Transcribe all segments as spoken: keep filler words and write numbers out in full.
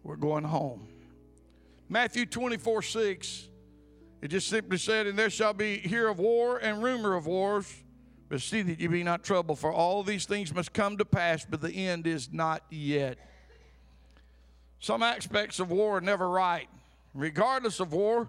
we're going home. Matthew twenty-four six, it just simply said, and there shall be hear of war and rumor of wars, but see that ye be not troubled, for all these things must come to pass, but the end is not yet. Some aspects of war are never right, regardless of war,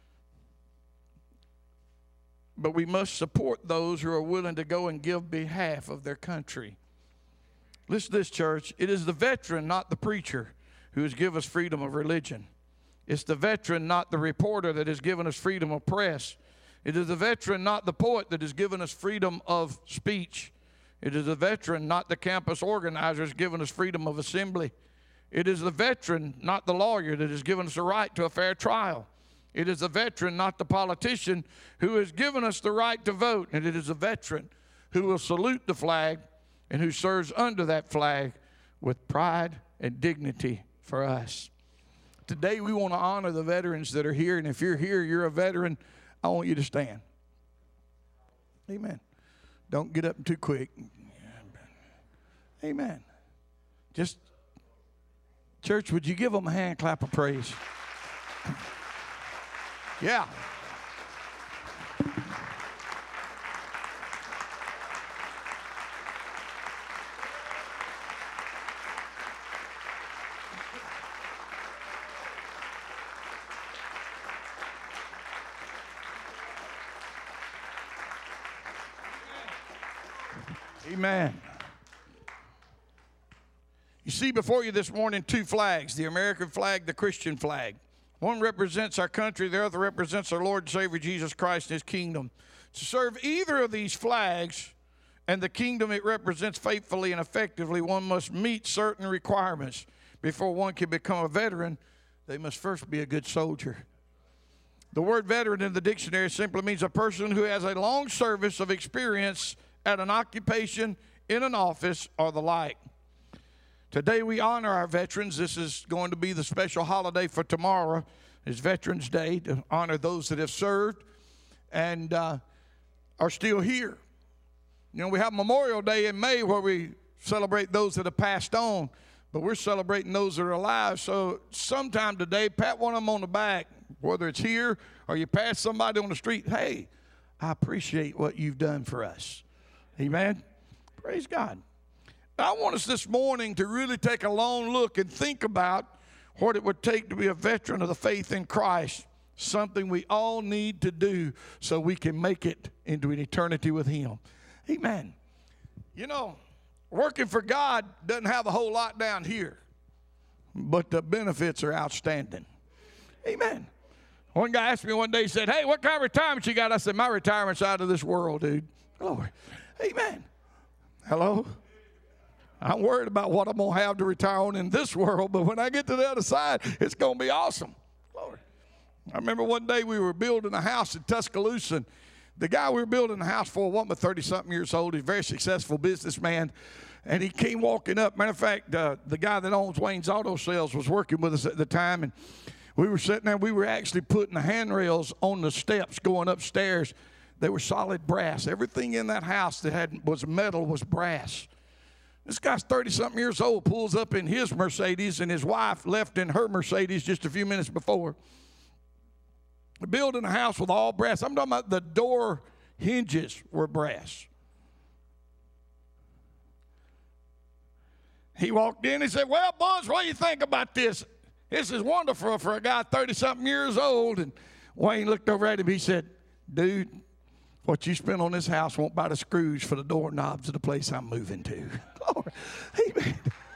but we must support those who are willing to go and give behalf of their country. Listen to this, church. It is the veteran, not the preacher, who has given us freedom of religion. It's the veteran, not the reporter, that has given us freedom of press. It is the veteran, not the poet, that has given us freedom of speech. It is the veteran, not the campus organizer, has given us freedom of assembly. It is the veteran, not the lawyer, that has given us a right to a fair trial. It is the veteran, not the politician, who has given us the right to vote. And it is the veteran who will salute the flag and who serves under that flag with pride and dignity for us. Today we want to honor the veterans that are here, and if you're here, you're a veteran, I want you to stand. Amen. Don't get up too quick. Amen. Just, church, would you give them a hand clap of praise? Yeah. Amen. You see before you this morning two flags, the American flag, the Christian flag. One represents our country, the other represents our Lord and Savior Jesus Christ and His kingdom. To serve either of these flags and the kingdom it represents faithfully and effectively, one must meet certain requirements. Before one can become a veteran, they must first be a good soldier. The word veteran in the dictionary simply means a person who has a long service of experience at an occupation, in an office, or the like. Today we honor our veterans. This is going to be the special holiday for tomorrow. It's Veterans Day, to honor those that have served and uh, are still here. You know, we have Memorial Day in May where we celebrate those that have passed on, but we're celebrating those that are alive. So sometime today, pat one of them on the back, whether it's here or you pass somebody on the street. Hey, I appreciate what you've done for us. Amen. Praise God. I want us this morning to really take a long look and think about what it would take to be a veteran of the faith in Christ, something we all need to do so we can make it into an eternity with Him. Amen. You know, working for God doesn't have a whole lot down here, but the benefits are outstanding. Amen. One guy asked me one day, he said, hey, what kind of retirement you got? I said, my retirement's out of this world, dude. Glory. Amen. Hello? I'm worried about what I'm going to have to retire on in this world, but when I get to the other side, it's going to be awesome. Glory. I remember one day we were building a house in Tuscaloosa, and the guy we were building the house for, wasn't but thirty-something years old. He's a very successful businessman, and he came walking up. Matter of fact, uh, the guy that owns Wayne's Auto Sales was working with us at the time, and we were sitting there. We were actually putting the handrails on the steps going upstairs. They were solid brass. Everything in that house that had was metal was brass. This guy's thirty-something years old, pulls up in his Mercedes, and his wife left in her Mercedes just a few minutes before. We're building a house with all brass. I'm talking about the door hinges were brass. He walked in and said, well, boys, what do you think about this? This is wonderful for a guy thirty-something years old. And Wayne looked over at him. He said, dude, what you spent on this house won't buy the screws for the doorknobs of the place I'm moving to. Glory. Amen.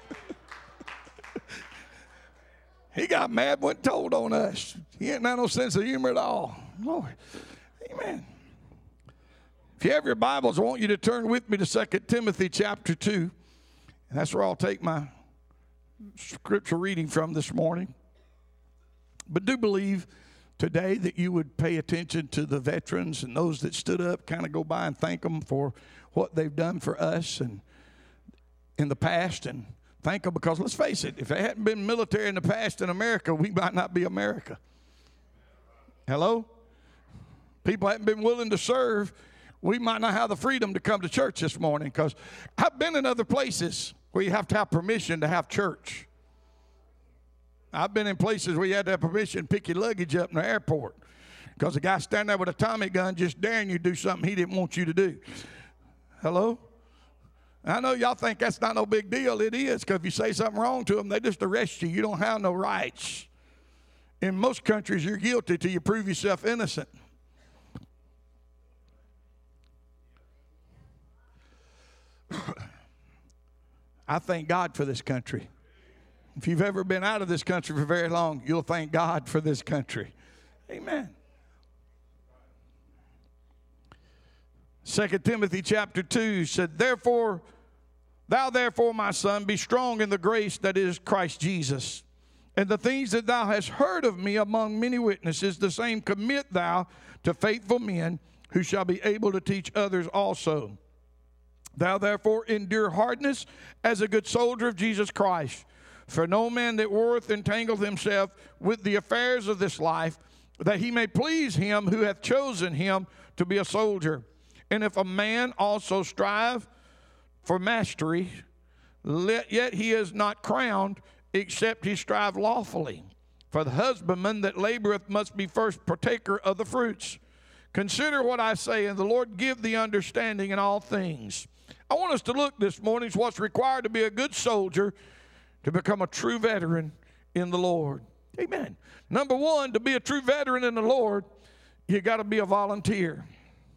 He got mad when told on us. He ain't got no sense of humor at all. Glory. Amen. If you have your Bibles, I want you to turn with me to Second Timothy chapter two. And that's where I'll take my scripture reading from this morning. But do believe today that you would pay attention to the veterans and those that stood up, kind of go by and thank them for what they've done for us and in the past, and thank them because, let's face it, if they hadn't been military in the past in America, we might not be America. Hello? People hadn't been willing to serve, we might not have the freedom to come to church this morning, because I've been in other places where you have to have permission to have church. I've been in places where you had to have permission to pick your luggage up in the airport because the guy standing there with a Tommy gun just daring you to do something he didn't want you to do. Hello? I know y'all think that's not no big deal. It is, because if you say something wrong to them, they just arrest you. You don't have no rights. In most countries, you're guilty till you prove yourself innocent. I thank God for this country. If you've ever been out of this country for very long, you'll thank God for this country. Amen. Second Timothy chapter two said, Therefore, thou therefore, my son, be strong in the grace that is Christ Jesus. And the things that thou hast heard of me among many witnesses, the same commit thou to faithful men who shall be able to teach others also. Thou therefore endure hardness as a good soldier of Jesus Christ. For no man that warreth entangleth himself with the affairs of this life, that he may please him who hath chosen him to be a soldier. And if a man also strive for mastery, let, yet he is not crowned, except he strive lawfully. For the husbandman that laboreth must be first partaker of the fruits. Consider what I say, and the Lord give thee understanding in all things. I want us to look this morning at what's required to be a good soldier, to become a true veteran in the Lord. Amen. Number one, to be a true veteran in the Lord, you got to be a volunteer.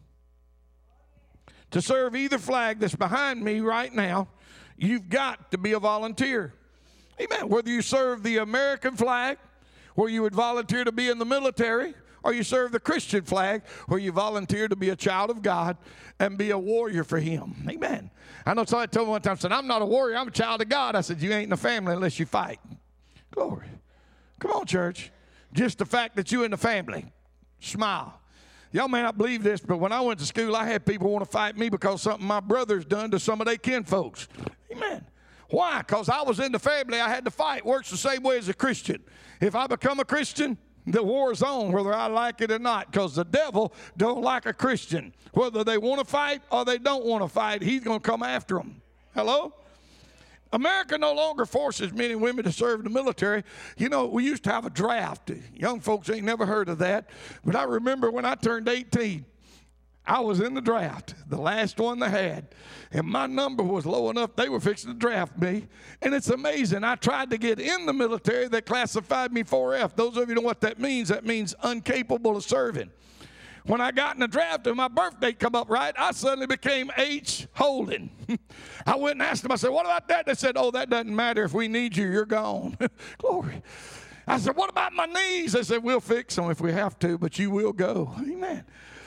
To serve either flag that's behind me right now, you've got to be a volunteer. Amen. Whether you serve the American flag, where you would volunteer to be in the military, or you serve the Christian flag, where you volunteer to be a child of God and be a warrior for Him. Amen. I know somebody told me one time, said, I'm not a warrior, I'm a child of God. I said, you ain't in the family unless you fight. Glory. Come on, church. Just the fact that you're in the family. Smile. Y'all may not believe this, but when I went to school, I had people want to fight me because something my brother's done to some of their kinfolks. Amen. Why? Because I was in the family, I had to fight. Works the same way as a Christian. If I become a Christian, the war's on, whether I like it or not, because the devil don't like a Christian. Whether they want to fight or they don't want to fight, he's going to come after them. Hello? America no longer forces men and women to serve in the military. You know, we used to have a draft. Young folks ain't never heard of that. But I remember when I turned eighteen, I was in the draft, the last one they had. And my number was low enough, they were fixing to draft me. And it's amazing. I tried to get in the military. They classified me four F. Those of you know what that means. That means incapable of serving. When I got in the draft and my birthday come up right, I suddenly became H. Holden. I went and asked them, I said, what about that? They said, oh, that doesn't matter. If we need you, you're gone. Glory. I said, what about my knees? They said, we'll fix them if we have to, but you will go. Amen.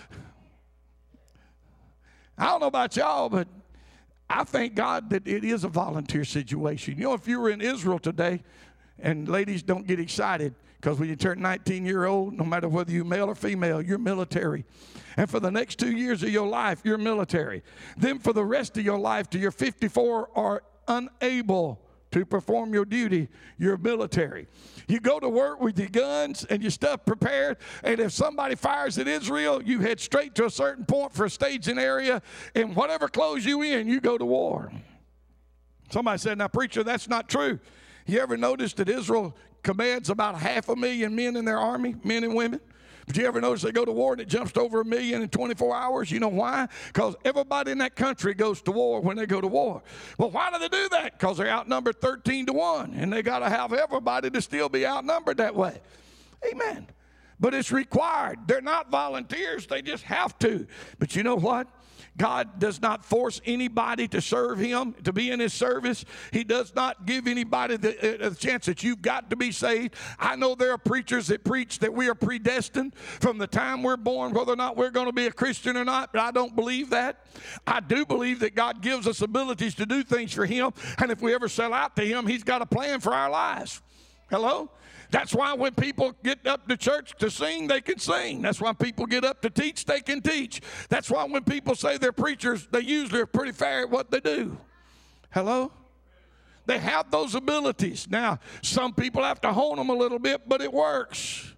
I don't know about y'all, but I thank God that it is a volunteer situation. You know, if you were in Israel today, and ladies, don't get excited, because when you turn nineteen years old, no matter whether you're male or female, you're military. And for the next two years of your life, you're military. Then for the rest of your life, till you're fifty-four or unable to perform your duty, you're military. You go to work with your guns and your stuff prepared, and if somebody fires at Israel, you head straight to a certain point for a staging area, and whatever clothes you in, you go to war. Somebody said, now, preacher, that's not true. You ever notice that Israel commands about half a million men in their army, men and women? But you ever notice they go to war and it jumps to over a million in twenty-four hours? You know why? Because everybody in that country goes to war when they go to war. Well, why do they do that? Because they're outnumbered thirteen to one, and they got to have everybody to still be outnumbered that way. Amen. But it's required. They're not volunteers. They just have to. But you know what? God does not force anybody to serve Him, to be in His service. He does not give anybody the, uh, the chance that you've got to be saved. I know there are preachers that preach that we are predestined from the time we're born, whether or not we're going to be a Christian or not, but I don't believe that. I do believe that God gives us abilities to do things for Him, and if we ever sell out to Him, He's got a plan for our lives. Hello? That's why when people get up to church to sing, they can sing. That's why people get up to teach, they can teach. That's why when people say they're preachers, they usually are pretty fair at what they do. Hello? They have those abilities. Now, some people have to hone them a little bit, but it works.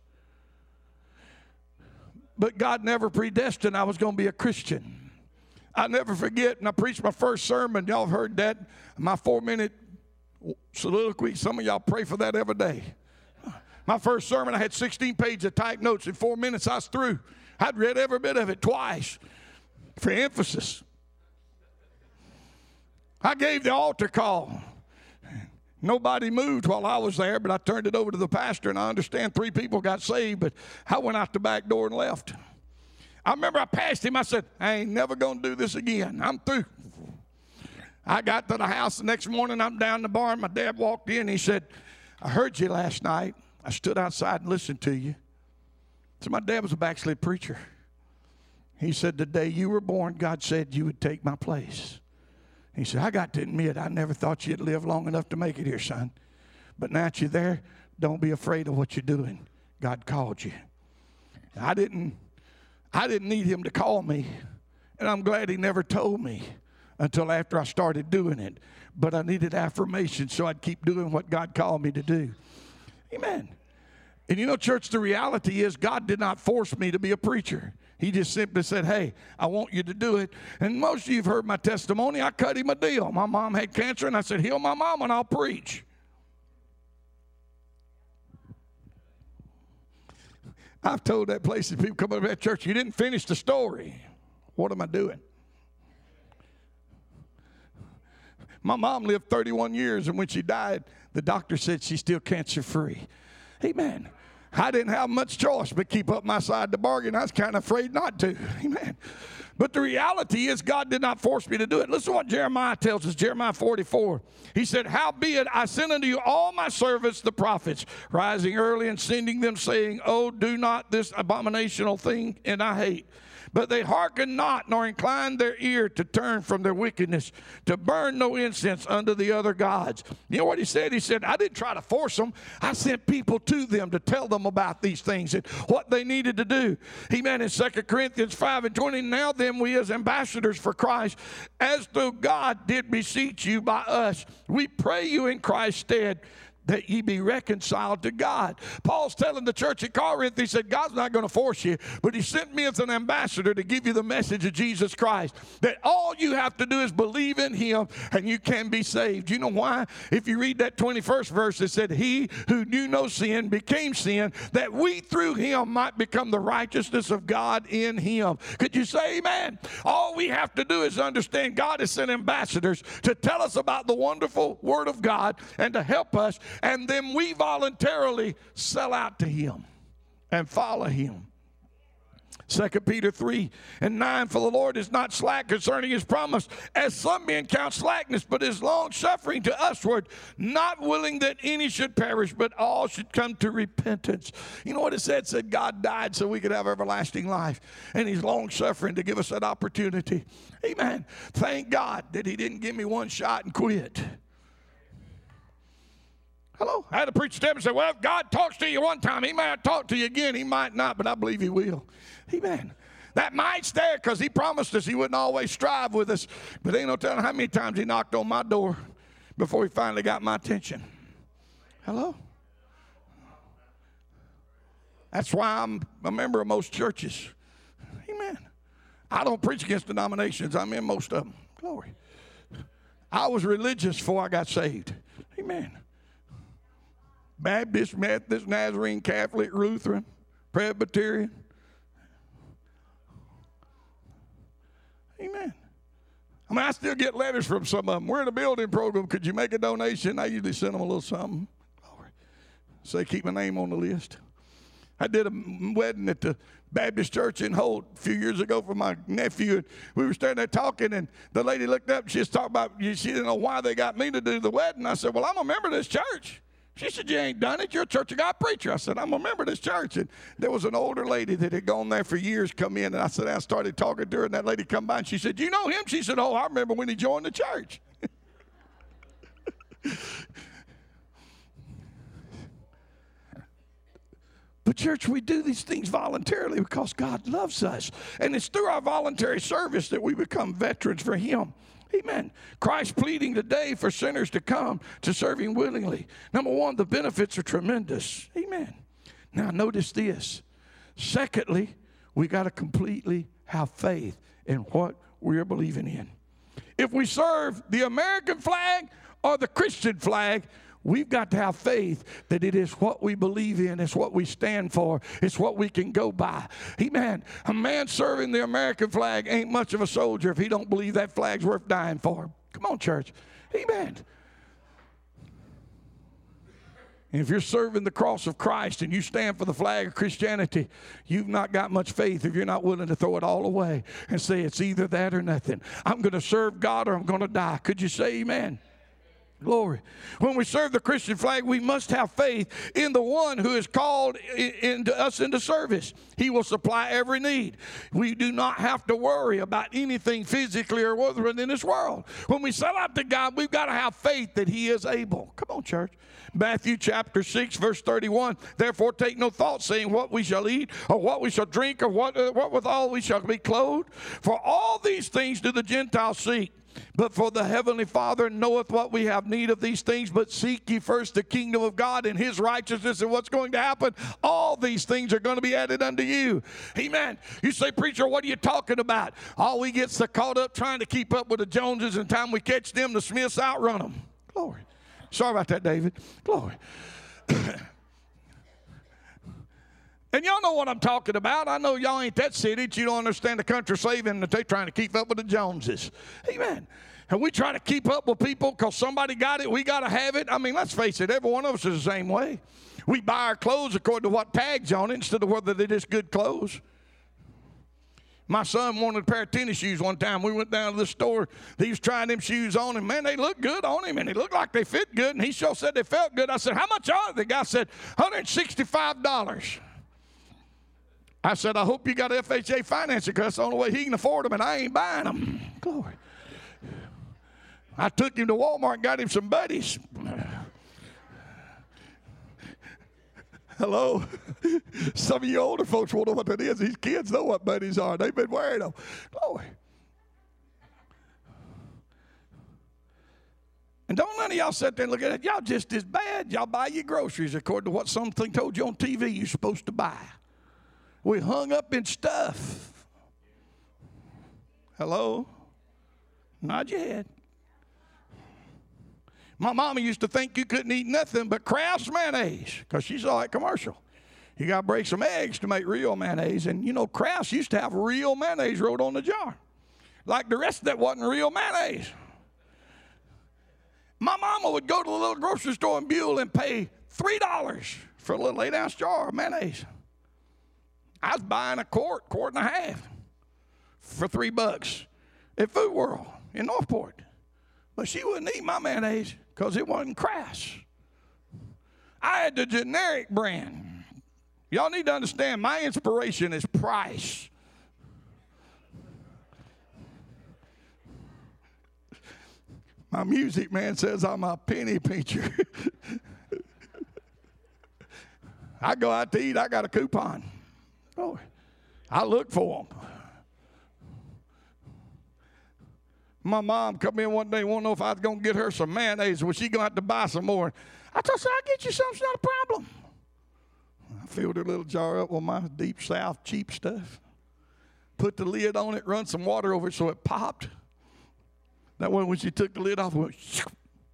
But God never predestined I was going to be a Christian. I'll never forget, and I preached my first sermon. Y'all have heard that, my four-minute soliloquy. Some of y'all pray for that every day. My first sermon, I had sixteen pages of typed notes. In four minutes, I was through. I'd read every bit of it twice for emphasis. I gave the altar call. Nobody moved while I was there, but I turned it over to the pastor, and I understand three people got saved, but I went out the back door and left. I remember I passed him. I said, I ain't never going to do this again. I'm through. I got to the house the next morning. I'm down in the barn. My dad walked in. He said, I heard you last night. I stood outside and listened to you. So my dad was a backslid preacher. He said, the day you were born, God said you would take my place. He said, I got to admit, I never thought you'd live long enough to make it here, son. But now that you're there, don't be afraid of what you're doing. God called you. I didn't, I didn't need him to call me, and I'm glad he never told me until after I started doing it. But I needed affirmation so I'd keep doing what God called me to do. Amen. And you know, church, the reality is God did not force me to be a preacher. He just simply said, hey, I want you to do it. And most of you have heard my testimony. I cut him a deal. My mom had cancer, and I said, heal my mom, and I'll preach. I've told that place that people come up to that church, you didn't finish the story. What am I doing? My mom lived thirty-one years, and when she died, the doctor said she's still cancer-free. Amen. I didn't have much choice but keep up my side of the bargain. I was kind of afraid not to. Amen. But the reality is God did not force me to do it. Listen to what Jeremiah tells us, Jeremiah forty-four. He said, howbeit I send unto you all my servants, the prophets, rising early and sending them, saying, oh, do not this abominational thing, and I hate. But they hearken not, nor incline their ear to turn from their wickedness, to burn no incense unto the other gods. You know what he said? He said, I didn't try to force them. I sent people to them to tell them about these things and what they needed to do. Amen. In Second Corinthians five and twenty, now then we as ambassadors for Christ, as though God did beseech you by us, we pray you in Christ's stead, that ye be reconciled to God. Paul's telling the church at Corinth, he said, God's not going to force you, but he sent me as an ambassador to give you the message of Jesus Christ, that all you have to do is believe in him and you can be saved. You know why? If you read that twenty-first verse, it said, he who knew no sin became sin, that we through him might become the righteousness of God in him. Could you say amen? All we have to do is understand God has sent ambassadors to tell us about the wonderful word of God and to help us, and then we voluntarily sell out to him and follow him. Second Peter three and nine, for the Lord is not slack concerning his promise, as some men count slackness, but is long-suffering to usward, not willing that any should perish, but all should come to repentance. You know what it said? It said God died so we could have everlasting life, and he's long-suffering to give us that opportunity. Amen. Thank God that he didn't give me one shot and quit. Hello? I had a preacher step and say, well, if God talks to you one time, he might talk to you again. He might not, but I believe he will. Amen. That might's there because he promised us he wouldn't always strive with us. But ain't no telling how many times he knocked on my door before he finally got my attention. Hello? That's why I'm a member of most churches. Amen. I don't preach against denominations. I'm in most of them. Glory. I was religious before I got saved. Amen. Baptist, Methodist, Nazarene, Catholic, Lutheran, Presbyterian. Amen. I mean, I still get letters from some of them. We're in a building program. Could you make a donation? I usually send them a little something. Say, keep my name on the list. I did a wedding at the Baptist church in Holt a few years ago for my nephew. And we were standing there talking, and the lady looked up. She was talking about, she didn't know why they got me to do the wedding. I said, well, I'm a member of this church. She said, you ain't done it. You're a Church of God preacher. I said, I'm a member of this church. And there was an older lady that had gone there for years come in. And I said, I started talking to her, and that lady come by, and she said, you know him? She said, oh, I remember when he joined the church. But church, we do these things voluntarily because God loves us. And it's through our voluntary service that we become veterans for him. Amen. Christ pleading today for sinners to come to serve him willingly. Number one, the benefits are tremendous. Amen. Now notice this. Secondly, we got to completely have faith in what we're believing in. If we serve the American flag or the Christian flag, We've got to have faith that it is what we believe in. It's what we stand for. It's what we can go by. Amen. A man serving the American flag ain't much of a soldier if he don't believe that flag's worth dying for. Come on, church. Amen. And if you're serving the cross of Christ and you stand for the flag of Christianity, you've not got much faith if you're not willing to throw it all away and say it's either that or nothing. I'm going to serve God or I'm going to die. Could you say amen? Glory. When we serve the Christian flag, we must have faith in the one who has called into us into service. He will supply every need. We do not have to worry about anything physically or other in this world. When we sell out to God, we've got to have faith that He is able. Come on, church. Matthew chapter six, verse thirty-one. Therefore take no thought, saying what we shall eat, or what we shall drink, or what, uh, what withal we shall be clothed. For all these things do the Gentiles seek. But for the heavenly Father knoweth what we have need of these things. But seek ye first the kingdom of God and His righteousness, and what's going to happen? All these things are going to be added unto you. Amen. You say, preacher, what are you talking about? All we get so caught up trying to keep up with the Joneses, and time we catch them, the Smiths outrun them. Glory. Sorry about that, David. Glory. And y'all know what I'm talking about. I know y'all ain't that city that you don't understand the country saving that they're trying to keep up with the Joneses. Amen. And we try to keep up with people because somebody got it, we got to have it. I mean, let's face it, every one of us is the same way. We buy our clothes according to what tag's on it instead of whether they're just good clothes. My son wanted a pair of tennis shoes one time. We went down to the store. He was trying them shoes on, and, man, they looked good on him, and they looked like they fit good, and he sure said they felt good. I said, how much are they? The guy said, one hundred sixty-five dollars. I said, I hope you got F H A financing because that's the only way he can afford them, and I ain't buying them. Glory. I took him to Walmart and got him some buddies. Hello? Some of you older folks won't know what that is. These kids know what buddies are. They've been wearing them. Glory. And don't none of y'all sit there and look at it. Y'all just as bad. Y'all buy your groceries according to what something told you on T V you're supposed to buy. We hung up in stuff. Hello? Nod your head. My mama used to think you couldn't eat nothing but Kraft's mayonnaise because she saw that commercial. You got to break some eggs to make real mayonnaise. And, you know, Kraft's used to have real mayonnaise wrote on the jar. Like the rest of that wasn't real mayonnaise. My mama would go to the little grocery store in Buell and pay three dollars for a little eight-ounce jar of mayonnaise. I was buying a quart, quart and a half for three bucks at Food World in Northport. But she wouldn't eat my mayonnaise because it wasn't Kraft's. I had the generic brand. Y'all need to understand, my inspiration is price. My music man says I'm a penny pincher. I go out to eat, I got a coupon. Oh, I look for them. My mom come in one day and wanted to know if I was going to get her some mayonnaise. Was she going to have to buy some more? I told her, I'll get you some. It's not a problem. I filled her little jar up with my Deep South cheap stuff. Put the lid on it, run some water over it so it popped. That way when she took the lid off, it went shoo.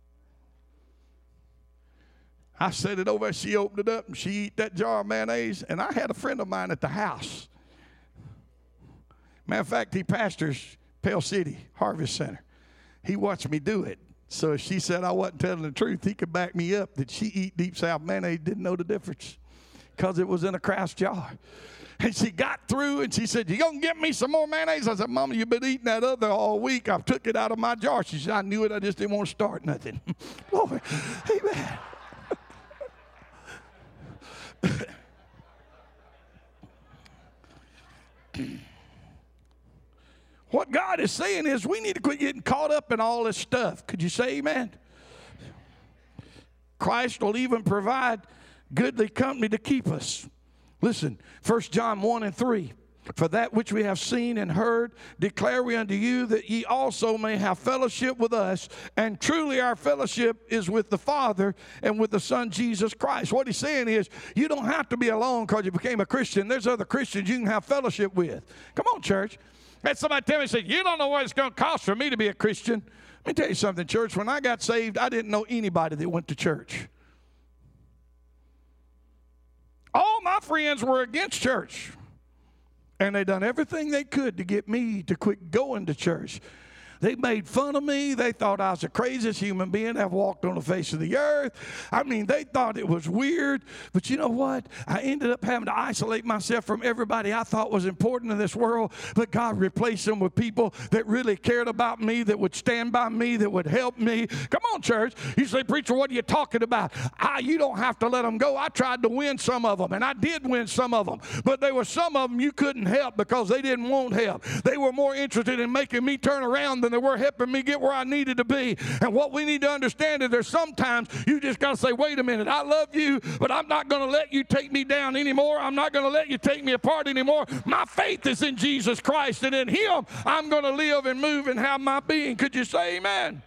I set it over, she opened it up, and she ate that jar of mayonnaise. And I had a friend of mine at the house. Matter of fact, he pastors Pale City Harvest Center. He watched me do it. So if she said I wasn't telling the truth, he could back me up that she eat Deep South mayonnaise, didn't know the difference because it was in a Kraft jar. And she got through, and she said, you going to get me some more mayonnaise? I said, Mama, you've been eating that other all week. I took it out of my jar. She said, I knew it. I just didn't want to start nothing. Glory. Amen. What God is saying is we need to quit getting caught up in all this stuff. Could you say amen? Christ will even provide goodly company to keep us. Listen, First John one and three. For that which we have seen and heard, declare we unto you, that ye also may have fellowship with us. And truly our fellowship is with the Father and with the Son, Jesus Christ. What he's saying is, you don't have to be alone because you became a Christian. There's other Christians you can have fellowship with. Come on, church. Had somebody tell me, say, you don't know what it's going to cost for me to be a Christian. Let me tell you something, church. When I got saved, I didn't know anybody that went to church. All my friends were against church. And they done everything they could to get me to quit going to church. They made fun of me. They thought I was the craziest human being that walked on the face of the earth. I mean, they thought it was weird. But you know what? I ended up having to isolate myself from everybody I thought was important in this world. But God replaced them with people that really cared about me, that would stand by me, that would help me. Come on, church. You say, preacher, what are you talking about? I, you don't have to let them go. I tried to win some of them, and I did win some of them. But there were some of them you couldn't help because they didn't want help. They were more interested in making me turn around than they were helping me get where I needed to be. And what we need to understand is there's sometimes you just got to say, wait a minute, I love you, but I'm not going to let you take me down anymore. I'm not going to let you take me apart anymore. My faith is in Jesus Christ, and in Him I'm going to live and move and have my being. Could you say amen?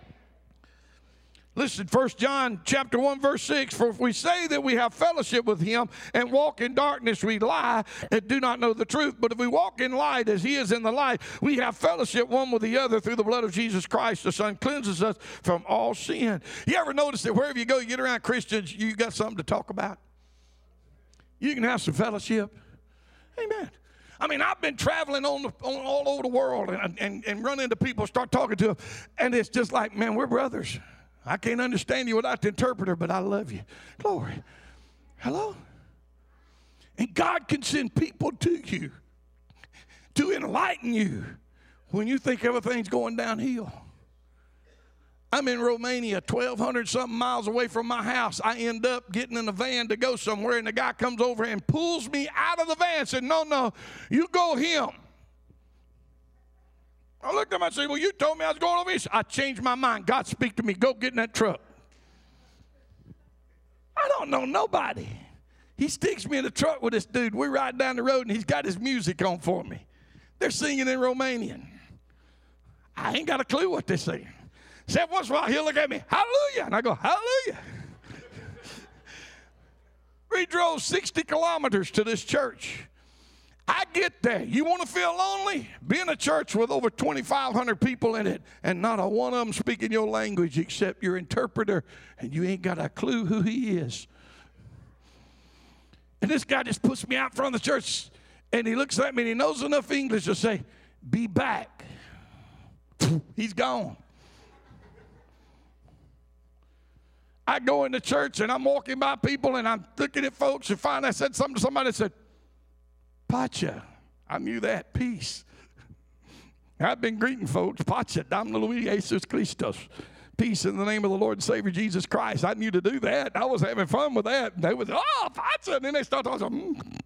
Listen, First John chapter one, verse six, for if we say that we have fellowship with Him and walk in darkness, we lie and do not know the truth. But if we walk in light as He is in the light, we have fellowship one with the other through the blood of Jesus Christ. The Son cleanses us from all sin. You ever notice that wherever you go, you get around Christians, you got something to talk about? You can have some fellowship. Amen. I mean, I've been traveling on, the, on all over the world and, and, and run into people, start talking to them, and it's just like, man, we're brothers. I can't understand you without the interpreter, but I love you. Glory. Hello? And God can send people to you to enlighten you when you think everything's going downhill. I'm in Romania, twelve hundred something miles away from my house. I end up getting in a van to go somewhere, and the guy comes over and pulls me out of the van and said, no, no, you go him. I looked at him and said, well, you told me I was going over here. I changed my mind. God, speak to me. Go get in that truck. I don't know nobody. He sticks me in the truck with this dude. We ride down the road, and he's got his music on for me. They're singing in Romanian. I ain't got a clue what they're saying. So every once in a while, he'll look at me, hallelujah. And I go, hallelujah. We drove sixty kilometers to this church. I get there. You want to feel lonely? Be in a church with over twenty-five hundred people in it, and not a one of them speaking your language except your interpreter, and you ain't got a clue who he is. And this guy just puts me out in front of the church, and he looks at me, and he knows enough English to say, be back. He's gone. I go into church, and I'm walking by people, and I'm looking at folks, and finally I said something to somebody that said, Pacha. I knew that. Peace. I've been greeting folks. Pacha. Domnul Jesus Christos. Peace in the name of the Lord and Savior Jesus Christ. I knew to do that. I was having fun with that. And they was, oh, Pacha. And then they start talking. Mm.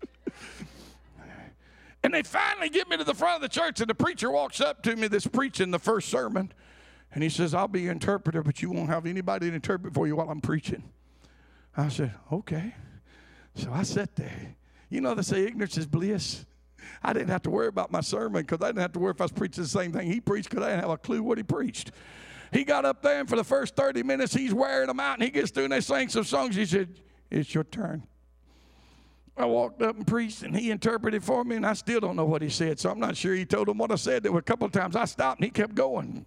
And they finally get me to the front of the church, and the preacher walks up to me that's preaching the first sermon. And he says, I'll be your interpreter, but you won't have anybody to interpret for you while I'm preaching. I said, okay. So I sat there. You know they say ignorance is bliss. I didn't have to worry about my sermon because I didn't have to worry if I was preaching the same thing he preached because I didn't have a clue what he preached. He got up there, and for the first thirty minutes, he's wearing them out, and he gets through, and they sang some songs. He said, it's your turn. I walked up and preached, and he interpreted for me, and I still don't know what he said, so I'm not sure he told him what I said. There were a couple of times I stopped, and he kept going.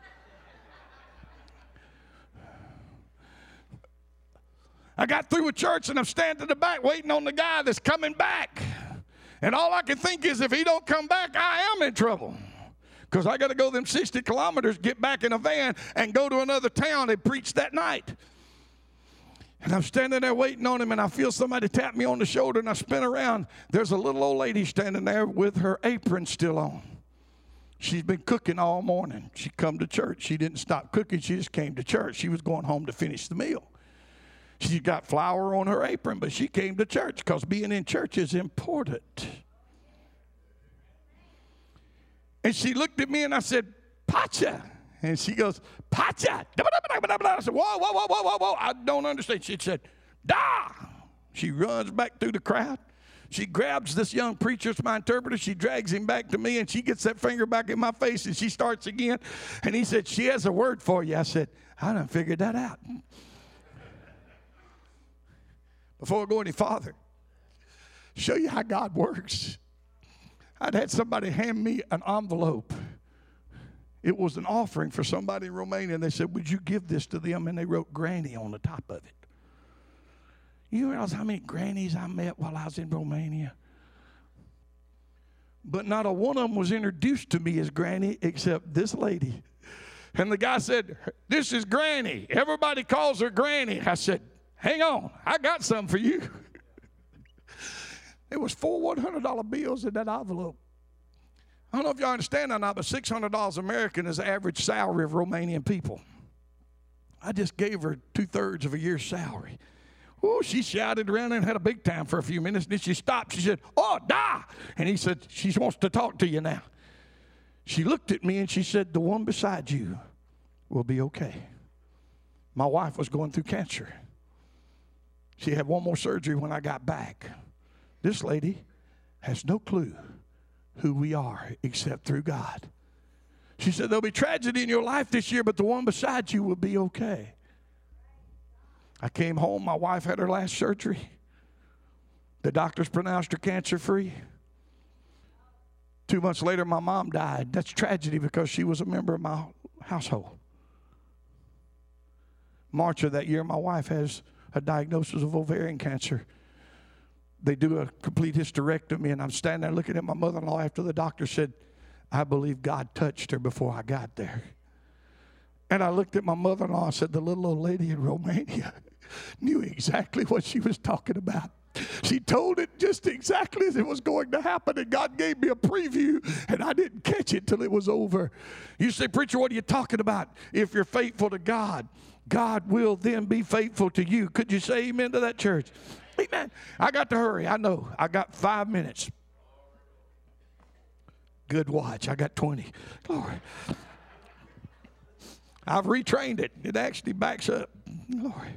I got through with church, and I'm standing in the back waiting on the guy that's coming back. And all I can think is if he don't come back, I am in trouble. Because I got to go them sixty kilometers, get back in a van, and go to another town and preach that night. And I'm standing there waiting on him, and I feel somebody tap me on the shoulder, and I spin around. There's a little old lady standing there with her apron still on. She's been cooking all morning. She come to church. She didn't stop cooking. She just came to church. She was going home to finish the meal. She got flour on her apron, but she came to church because being in church is important. And she looked at me, and I said, Pacha. And she goes, Pacha. I said, whoa, whoa, whoa, whoa, whoa, whoa. I don't understand. She said, da. She runs back through the crowd. She grabs this young preacher, it's my interpreter. She drags him back to me, and she gets that finger back in my face, and she starts again. And he said, she has a word for you. I said, I done figured that out. Before I go any farther, show you how God works. I'd had somebody hand me an envelope, It was an offering for somebody in Romania, and they said, would you give this to them? And they wrote Granny on the top of it. You realize how many grannies I met while I was in Romania? But not a one of them was introduced to me as Granny except this lady. And the guy said, this is Granny. Everybody calls her Granny. I said, hang on, I got something for you. There was four one hundred dollar bills in that envelope. I don't know if y'all understand that or not, but six hundred dollars American is the average salary of Romanian people. I just gave her two-thirds of a year's salary. Oh, she shouted around and had a big time for a few minutes. Then she stopped. She said, oh, da. And he said, she wants to talk to you now. She looked at me and she said, the one beside you will be okay. My wife was going through cancer. She had one more surgery when I got back. This lady has no clue who we are except through God. She said, there'll be tragedy in your life this year, but the one beside you will be okay. I came home. My wife had her last surgery. The doctors pronounced her cancer-free. Two months later, my mom died. That's tragedy because she was a member of my household. March of that year, my wife has a diagnosis of ovarian cancer. They do a complete hysterectomy, and I'm standing there looking at my mother-in-law after the doctor said, I believe God touched her before I got there. And I looked at my mother-in-law and said, the little old lady in Romania knew exactly what she was talking about. She told it just exactly as it was going to happen, and God gave me a preview, and I didn't catch it till it was over. You say, preacher, what are you talking about? If you're faithful to God, God will then be faithful to you. Could you say amen to that, church? Amen. I got to hurry. I know. I got five minutes. Good watch. I got twenty. Glory. I've retrained it. It actually backs up. Glory.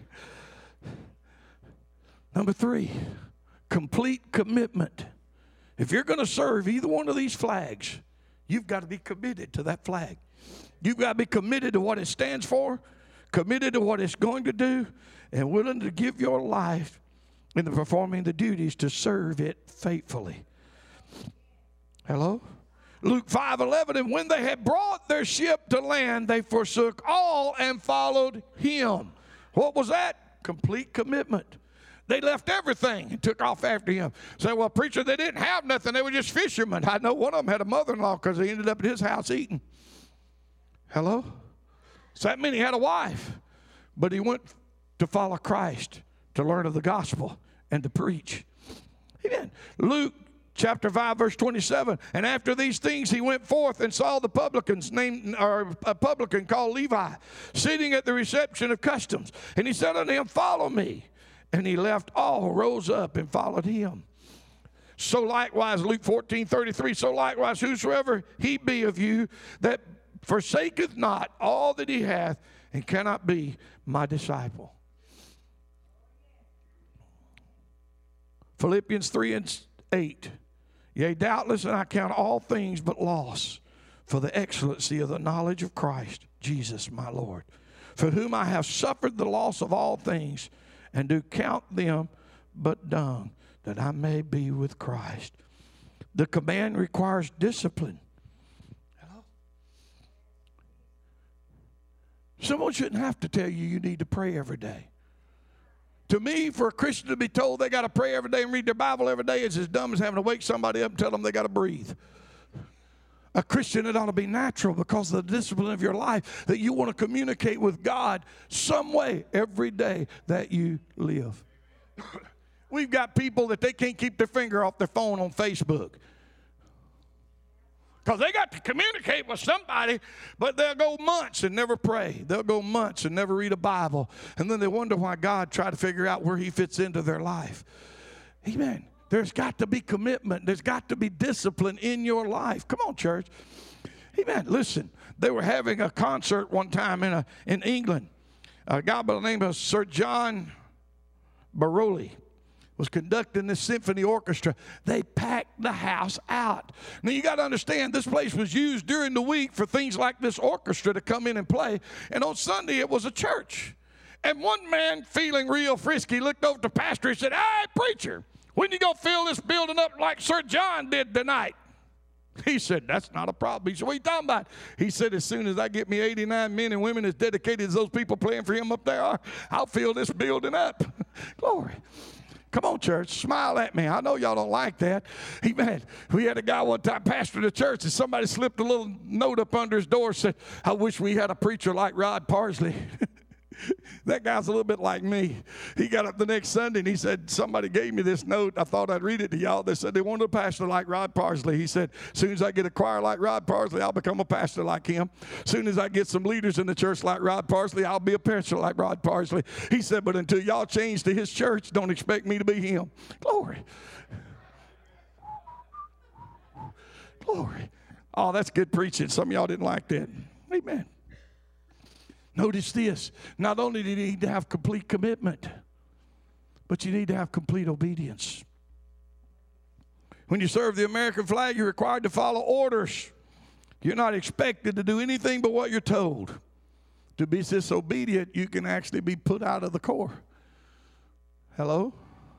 Number three, complete commitment. If you're going to serve either one of these flags, you've got to be committed to that flag. You've got to be committed to what it stands for, committed to what it's going to do, and willing to give your life in the performing the duties to serve it faithfully. Hello? Luke five eleven, and when they had brought their ship to land, they forsook all and followed him. What was that? Complete commitment. They left everything and took off after him. Say, well, preacher, they didn't have nothing. They were just fishermen. I know one of them had a mother-in-law because he ended up at his house eating. Hello? So that meant he had a wife. But he went to follow Christ, to learn of the gospel, and to preach. Amen. Luke chapter five, verse twenty-seven. And after these things he went forth and saw the publicans, named, or a publican called Levi, sitting at the reception of customs. And he said unto him, follow me. And he left all, rose up, and followed him. So likewise, Luke fourteen thirty-three, so likewise, whosoever he be of you that forsaketh not all that he hath, and cannot be my disciple. Philippians three and eight. Yea, doubtless, and I count all things but loss for the excellency of the knowledge of Christ Jesus my Lord, for whom I have suffered the loss of all things, and do count them but dung, that I may be with Christ. The command requires discipline. Hello? Someone shouldn't have to tell you you need to pray every day. To me, for a Christian to be told they got to pray every day and read their Bible every day is as dumb as having to wake somebody up and tell them they got to breathe. A Christian, it ought to be natural because of the discipline of your life that you want to communicate with God some way every day that you live. We've got people that they can't keep their finger off their phone on Facebook because they got to communicate with somebody, but they'll go months and never pray. They'll go months and never read a Bible, and then they wonder why God tried to figure out where he fits into their life. Amen. There's got to be commitment. There's got to be discipline in your life. Come on, church. Amen. Listen, they were having a concert one time in a, in England. A guy by the name of Sir John Baroli was conducting this symphony orchestra. They packed the house out. Now, you got to understand, this place was used during the week for things like this orchestra to come in and play. And on Sunday, it was a church. And one man, feeling real frisky, looked over to the pastor and said, hey, preacher, when you going to fill this building up like Sir John did tonight? He said, that's not a problem. He said, what are you talking about? He said, as soon as I get me eighty-nine men and women as dedicated as those people playing for him up there are, I'll fill this building up. Glory. Come on, church, smile at me. I know y'all don't like that. He, man, we had a guy one time pastor the church, and somebody slipped a little note up under his door, said, I wish we had a preacher like Rod Parsley. That guy's a little bit like me. He got up the next Sunday and he said, somebody gave me this note. I thought I'd read it to y'all. They said they wanted a pastor like Rod Parsley. He said, as soon as I get a choir like Rod Parsley, I'll become a pastor like him. As soon as I get some leaders in the church like Rod Parsley, I'll be a pastor like Rod Parsley. He said, but until y'all change to his church, don't expect me to be him. Glory. Glory. Oh, that's good preaching. Some of y'all didn't like that. Amen. Notice this. Not only do you need to have complete commitment, but you need to have complete obedience. When you serve the American flag, you're required to follow orders. You're not expected to do anything but what you're told. To be disobedient, you can actually be put out of the Corps. Hello?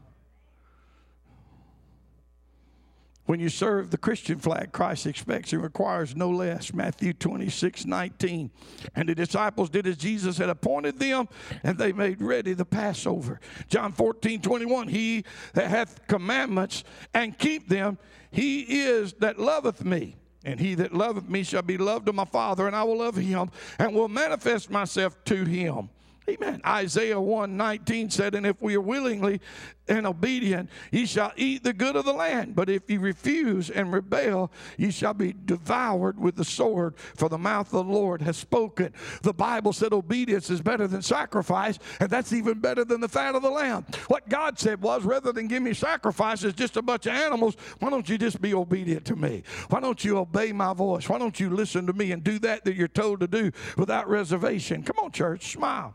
When you serve the Christian flag, Christ expects and requires no less. Matthew twenty-six nineteen. And the disciples did as Jesus had appointed them, and they made ready the Passover. John fourteen twenty-one. He that hath commandments and keep them, he is that loveth me. And he that loveth me shall be loved of my Father, and I will love him, and will manifest myself to him. Amen. Isaiah one nineteen said, and if we are willingly and obedient, ye shall eat the good of the land. But if ye refuse and rebel, ye shall be devoured with the sword, for the mouth of the Lord has spoken. The Bible said obedience is better than sacrifice, and that's even better than the fat of the lamb. What God said was, rather than give me sacrifices, just a bunch of animals, why don't you just be obedient to me? Why don't you obey my voice? Why don't you listen to me and do that that you're told to do without reservation? Come on, church, smile.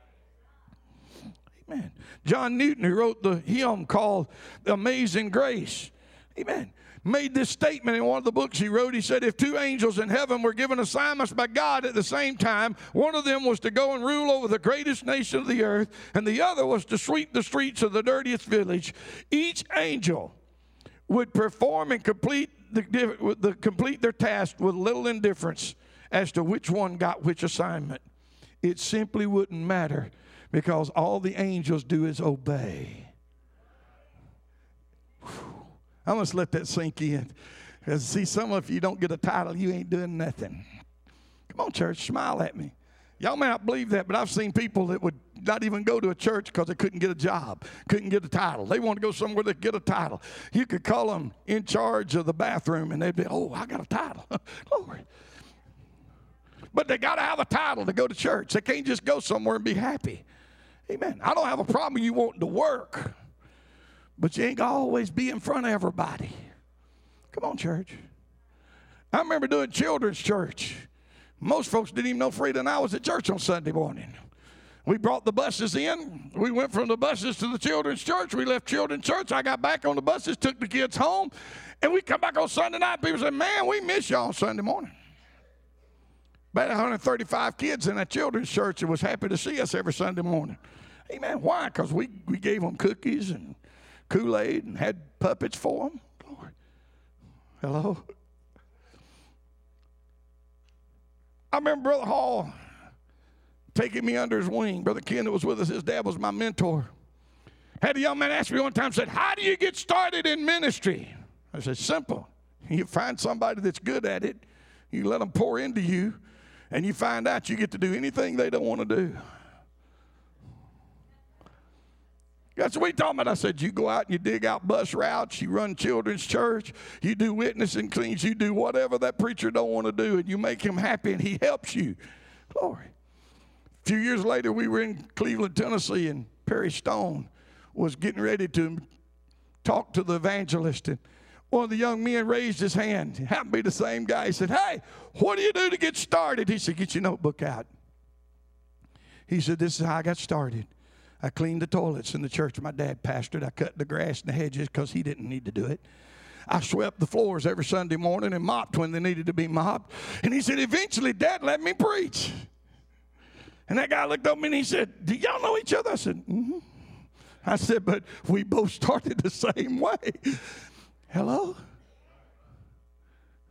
Amen. John Newton, who wrote the hymn called Amazing Grace, amen, made this statement in one of the books he wrote. He said, if two angels in heaven were given assignments by God at the same time, one of them was to go and rule over the greatest nation of the earth, and the other was to sweep the streets of the dirtiest village, each angel would perform and complete the, the complete their task with little indifference as to which one got which assignment. It simply wouldn't matter, because all the angels do is obey. Whew. I must let that sink in. Because see, some of you don't get a title, you ain't doing nothing. Come on, church, smile at me. Y'all may not believe that, but I've seen people that would not even go to a church because they couldn't get a job, couldn't get a title. They want to go somewhere to get a title. You could call them in charge of the bathroom, and they'd be, oh, I got a title. Glory. But they got to have a title to go to church. They can't just go somewhere and be happy. Amen. I don't have a problem with you wanting to work, but you ain't got to always be in front of everybody. Come on, church. I remember doing children's church. Most folks didn't even know Frida and I was at church on Sunday morning. We brought the buses in. We went from the buses to the children's church. We left children's church. I got back on the buses, took the kids home, and we come back on Sunday night. People said, man, we miss y'all on Sunday morning. About one hundred thirty-five kids in that children's church that was happy to see us every Sunday morning. Amen. Why? Because we, we gave them cookies and Kool-Aid and had puppets for them. Glory. Hello? I remember Brother Hall taking me under his wing. Brother Ken that was with us, his dad was my mentor. Had a young man ask me one time, said, how do you get started in ministry? I said, simple. You find somebody that's good at it, you let them pour into you, and you find out you get to do anything they don't want to do. That's what we talking about. I said, you go out and you dig out bus routes, you run children's church, you do witnessing cleans, you do whatever that preacher don't want to do, and you make him happy, and he helps you. Glory. A few years later, we were in Cleveland, Tennessee, and Perry Stone was getting ready to talk to the evangelist, and one of the young men raised his hand. It happened to be the same guy. He said, hey, what do you do to get started? He said, get your notebook out. He said, this is how I got started. I cleaned the toilets in the church my dad pastored. I cut the grass and the hedges because he didn't need to do it. I swept the floors every Sunday morning and mopped when they needed to be mopped. And he said, eventually, Dad let me preach. And that guy looked up at me and he said, do y'all know each other? I said, mm-hmm. I said, but we both started the same way. Hello?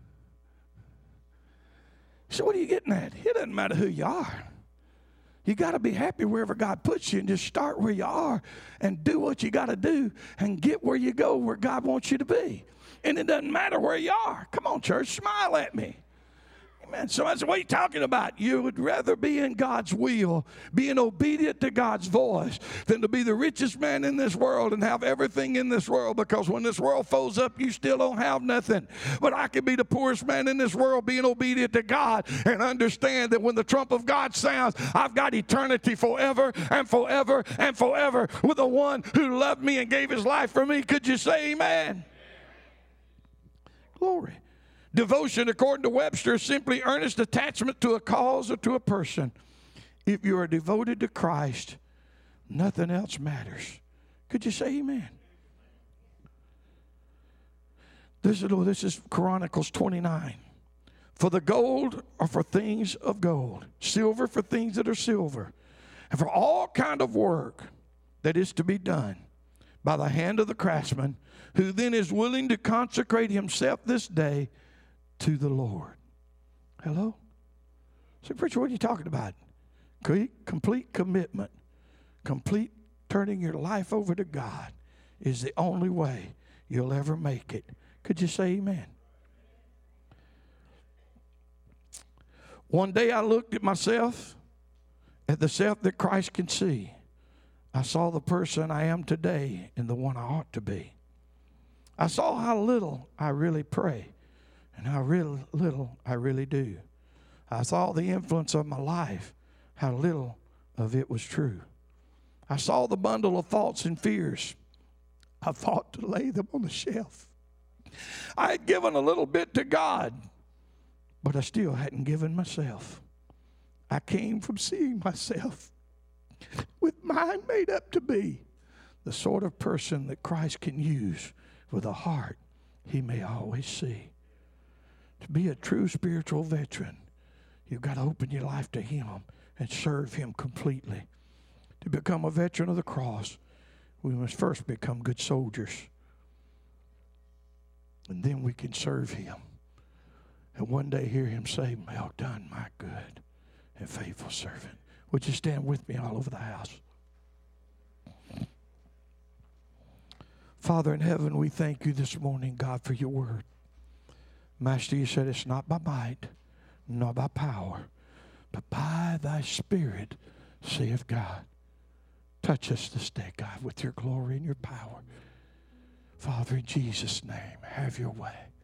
So what are you getting at? It doesn't matter who you are. You got to be happy wherever God puts you and just start where you are and do what you got to do and get where you go, where God wants you to be. And it doesn't matter where you are. Come on, church, smile at me. Amen. So that's what you're talking about. You would rather be in God's will, being obedient to God's voice, than to be the richest man in this world and have everything in this world, because when this world folds up, you still don't have nothing. But I can be the poorest man in this world being obedient to God and understand that when the trump of God sounds, I've got eternity forever and forever and forever with the one who loved me and gave his life for me. Could you say amen? Glory. Devotion, according to Webster, is simply earnest attachment to a cause or to a person. If you are devoted to Christ, nothing else matters. Could you say amen? This is, this is Chronicles twenty-nine. For the gold are for things of gold, silver for things that are silver, and for all kind of work that is to be done by the hand of the craftsman, who then is willing to consecrate himself this day to the Lord. Hello? So, preacher, what are you talking about? Complete commitment, complete turning your life over to God is the only way you'll ever make it. Could you say amen? One day I looked at myself, at the self that Christ can see. I saw the person I am today and the one I ought to be. I saw how little I really pray and how real little I really do. I saw the influence of my life, how little of it was true. I saw the bundle of thoughts and fears. I thought to lay them on the shelf. I had given a little bit to God, but I still hadn't given myself. I came from seeing myself with mind made up to be the sort of person that Christ can use with a heart he may always see. To be a true spiritual veteran, you've got to open your life to him and serve him completely. To become a veteran of the cross, we must first become good soldiers. And then we can serve him. And one day hear him say, well done, my good and faithful servant. Would you stand with me all over the house? Father in heaven, we thank you this morning, God, for your word. Master, you said it's not by might, nor by power, but by thy Spirit, saith God. Touch us this day, God, with your glory and your power. Father, in Jesus' name, have your way.